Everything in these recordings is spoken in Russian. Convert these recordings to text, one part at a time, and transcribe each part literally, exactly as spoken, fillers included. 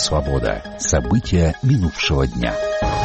Свобода. События минувшего дня.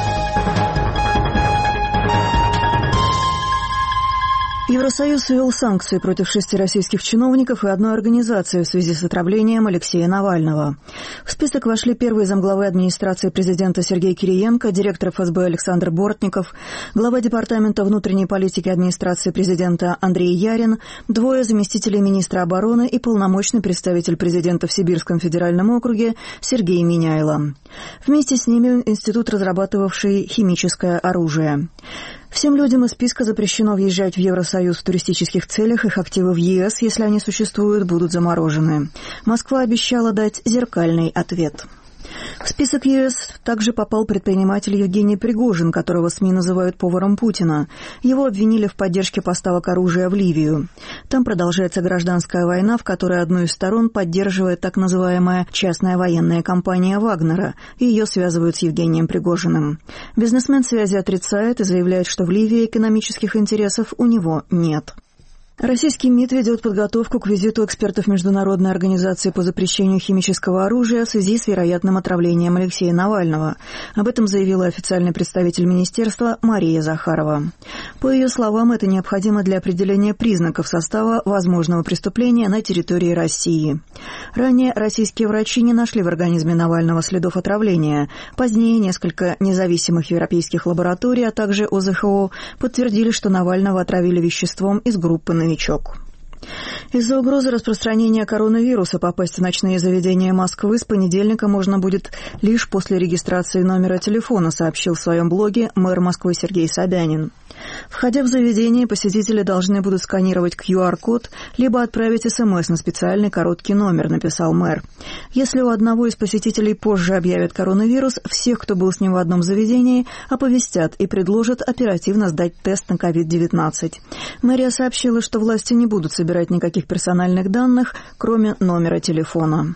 Евросоюз ввел санкции против шести российских чиновников и одной организации в связи с отравлением Алексея Навального. В список вошли первый замглавы администрации президента Сергей Кириенко, директор эф эс бэ Александр Бортников, глава департамента внутренней политики администрации президента Андрей Ярин, двое заместителей министра обороны и полномочный представитель президента в Сибирском федеральном округе Сергей Миняйло. Вместе с ними институт, разрабатывавший химическое оружие. Всем людям из списка запрещено въезжать в Евросоюз в туристических целях, их активы в е эс, если они существуют, будут заморожены. Москва обещала дать зеркальный ответ. В список е эс также попал предприниматель Евгений Пригожин, которого СМИ называют поваром Путина. Его обвинили в поддержке поставок оружия в Ливию. Там продолжается гражданская война, в которой одну из сторон поддерживает так называемая частная военная компания «Вагнера», и ее связывают с Евгением Пригожиным. Бизнесмен связи отрицает и заявляет, что в Ливии экономических интересов у него нет. Российский МИД ведет подготовку к визиту экспертов Международной организации по запрещению химического оружия в связи с вероятным отравлением Алексея Навального. Об этом заявила официальный представитель министерства Мария Захарова. По ее словам, это необходимо для определения признаков состава возможного преступления на территории России. Ранее российские врачи не нашли в организме Навального следов отравления. Позднее несколько независимых европейских лабораторий, а также о зэ ха о подтвердили, что Навального отравили веществом из группы «Новичок». Из-за угрозы распространения коронавируса попасть в ночные заведения Москвы с понедельника можно будет лишь после регистрации номера телефона, сообщил в своем блоге мэр Москвы Сергей Собянин. Входя в заведение, посетители должны будут сканировать ку ар код, либо отправить эс эм эс на специальный короткий номер, написал мэр. Если у одного из посетителей позже объявят коронавирус, всех, кто был с ним в одном заведении, оповестят и предложат оперативно сдать тест на ковид девятнадцать. Мэрия сообщила, что власти не будут собирать никаких персональных данных, кроме номера телефона.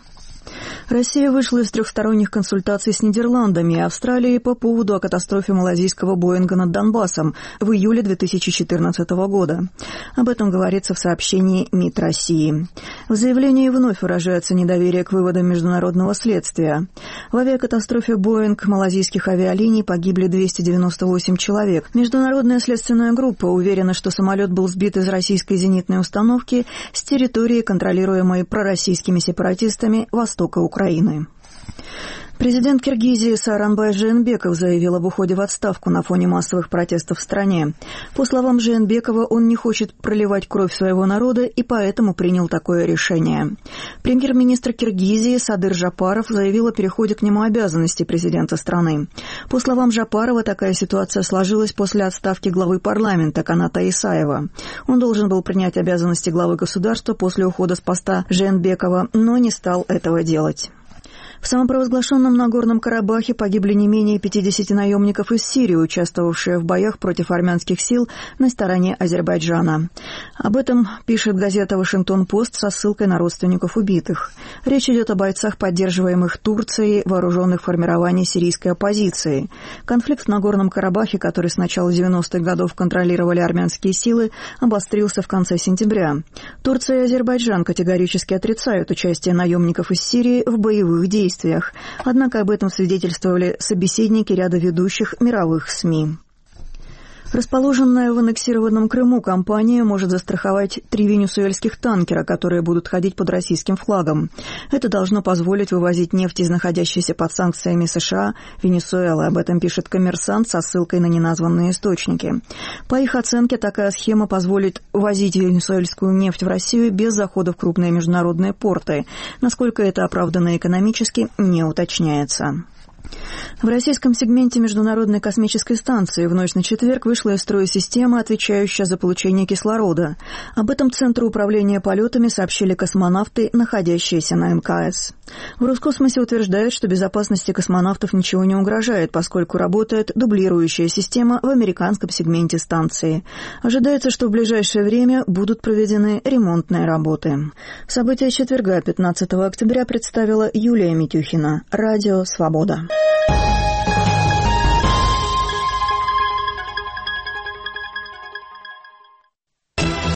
Россия вышла из трехсторонних консультаций с Нидерландами и Австралией по поводу о катастрофе малазийского Боинга над Донбассом в июле две тысячи четырнадцатого года. Об этом говорится в сообщении МИД России. В заявлении вновь выражается недоверие к выводам международного следствия. В авиакатастрофе Боинг малазийских авиалиний погибли двести девяносто восемь человек. Международная следственная группа уверена, что самолет был сбит из российской зенитной установки с территории, контролируемой пророссийскими сепаратистами востока Украины. Президент Киргизии Сооронбай Жээнбеков заявил об уходе в отставку на фоне массовых протестов в стране. По словам Жээнбекова, он не хочет проливать кровь своего народа и поэтому принял такое решение. Премьер-министр Киргизии Садыр Жапаров заявил о переходе к нему обязанностей президента страны. По словам Жапарова, такая ситуация сложилась после отставки главы парламента Каната Исаева. Он должен был принять обязанности главы государства после ухода с поста Жээнбекова, но не стал этого делать. В самопровозглашенном Нагорном Карабахе погибли не менее пятидесяти наемников из Сирии, участвовавшие в боях против армянских сил на стороне Азербайджана. Об этом пишет газета «Вашингтон-Пост» со ссылкой на родственников убитых. Речь идет о бойцах, поддерживаемых Турцией, вооруженных формирований сирийской оппозиции. Конфликт в Нагорном Карабахе, который с начала девяностых годов контролировали армянские силы, обострился в конце сентября. Турция и Азербайджан категорически отрицают участие наемников из Сирии в боевых действиях. Однако об этом свидетельствовали собеседники ряда ведущих мировых СМИ. Расположенная в аннексированном Крыму компания может застраховать три венесуэльских танкера, которые будут ходить под российским флагом. Это должно позволить вывозить нефть из находящейся под санкциями США Венесуэлы. Об этом пишет «Коммерсант» со ссылкой на неназванные источники. По их оценке, такая схема позволит возить венесуэльскую нефть в Россию без захода в крупные международные порты. Насколько это оправдано экономически, не уточняется. В российском сегменте Международной космической станции в ночь на четверг вышла из строя система, отвечающая за получение кислорода. Об этом Центру управления полетами сообщили космонавты, находящиеся на эм ка эс. В Роскосмосе утверждают, что безопасности космонавтов ничего не угрожает, поскольку работает дублирующая система в американском сегменте станции. Ожидается, что в ближайшее время будут проведены ремонтные работы. События четверга, пятнадцатого октября, представила Юлия Митюхина. Радио «Свобода».